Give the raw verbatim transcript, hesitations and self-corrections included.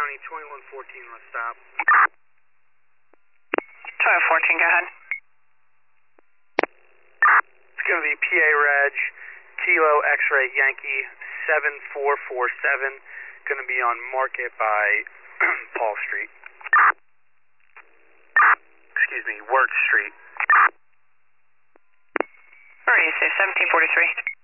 County, twenty-one fourteen, let's stop. twenty-one fourteen, go ahead. It's going to be P A Reg, Kilo X-Ray Yankee, seven four four seven. Going to be on Market by Paul Street. Excuse me, Wirt Street. Where are you, say seventeen forty-three?